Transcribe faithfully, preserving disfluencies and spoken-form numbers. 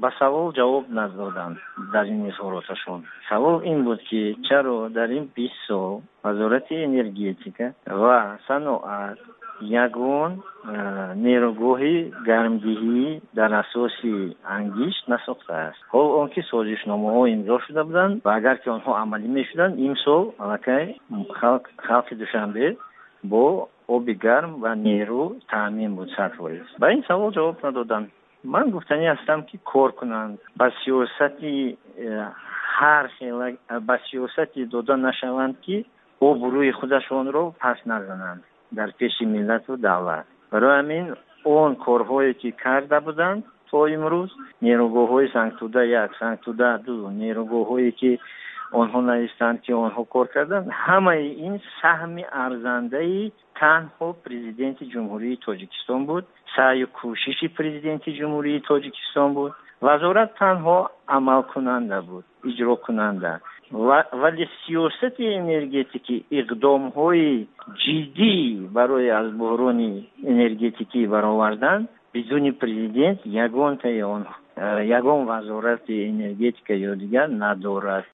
ба савол ҷавоб надоданд дар ин изҳороташон. Савол ин буд ки чаро дар ин бист сол вазорати энергетика ва саноат ягон нерӯгоҳи гармдиҳӣ дар асоси ангишт насохтааст. ҳол он ки созишномаҳо имзо шуда буданд ва агар ки онҳо амалӣ мешуданд имсол аллакай халқи Душанбе бо оби гарм ва нерӯ таъмин буд сад фоиз. Ба ин савол ҷавоб надоданд. Ман гуфтанӣ ҳастам ки кор кунанд ба сиёсати ҳар хела ба сиёсати дода нашаванд ки обрӯи худашонро пас назананд дар пеши миллату давлат. барои ҳамин он корҳое ки карда буданд то имрӯз, нерӯгоҳҳои сангтуда як, сангтуда ду, нерӯгоҳҳое ки онҳо наистанд ки онҳо кор карданд, ҳамаи ин саҳми арзандаи танҳо президенти ҷумҳурии Тоҷикистон буд, саъю кӯшиши президенти ҷумҳурии Тоҷикистон буд. вазорат танҳо амалкунанда буд, иҷрокунанда. вале сиёсати энергетикӣ, иқдомҳои ҷиддӣ барои аз буҳрони энергетикӣ баровардан бидуни президент ягон таи он ягон вазорати энергетика ё дигар надорад.